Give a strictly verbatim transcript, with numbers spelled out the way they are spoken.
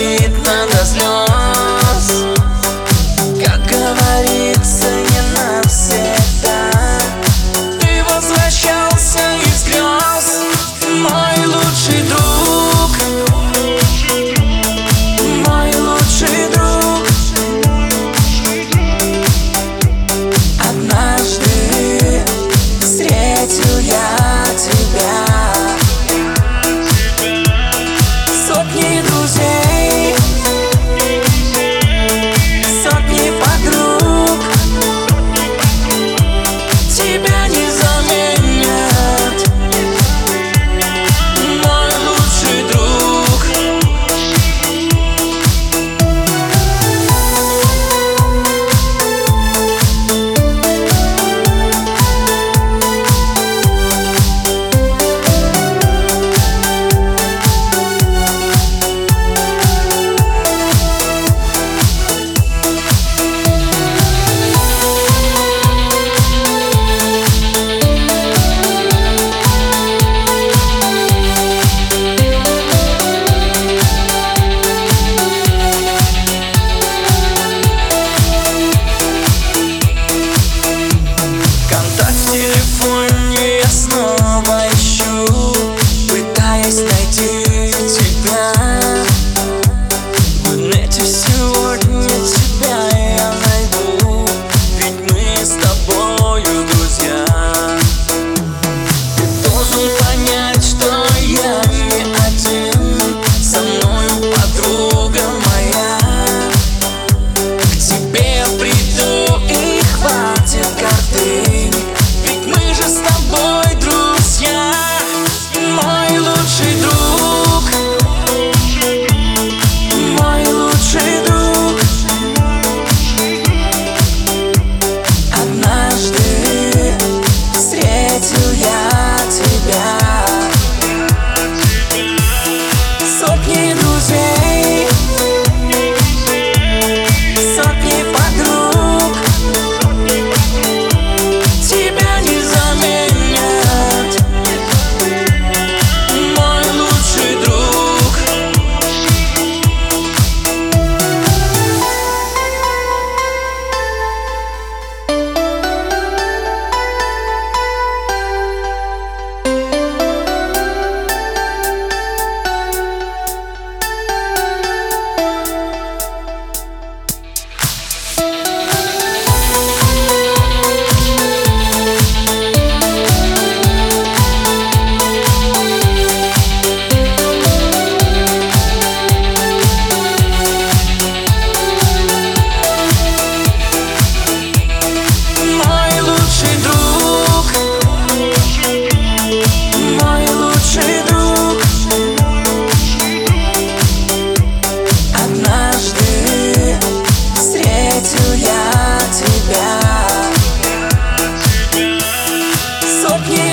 видно до слез. Как говорится, не навсегда. Ты возвращался из грез, мой лучший друг, мой лучший друг. Однажды встретил я тебя. Сотни друзей, сотни подруг тебя не заменят, мой лучший друг. Я снова ищу, пытаясь найти тебя. В нете сегодня тебя я найду, ведь мы с тобою друзья. Ты должен понять, что я не один, со мною подруга моя. К тебе я приду и хватит гордыни, с тобой друзья, мой лучший друг, мой лучший друг. Однажды встретил я тебя. Сотни друзей, сотни подруг тебя не заменят, мой лучший друг. Я тебя. Сотни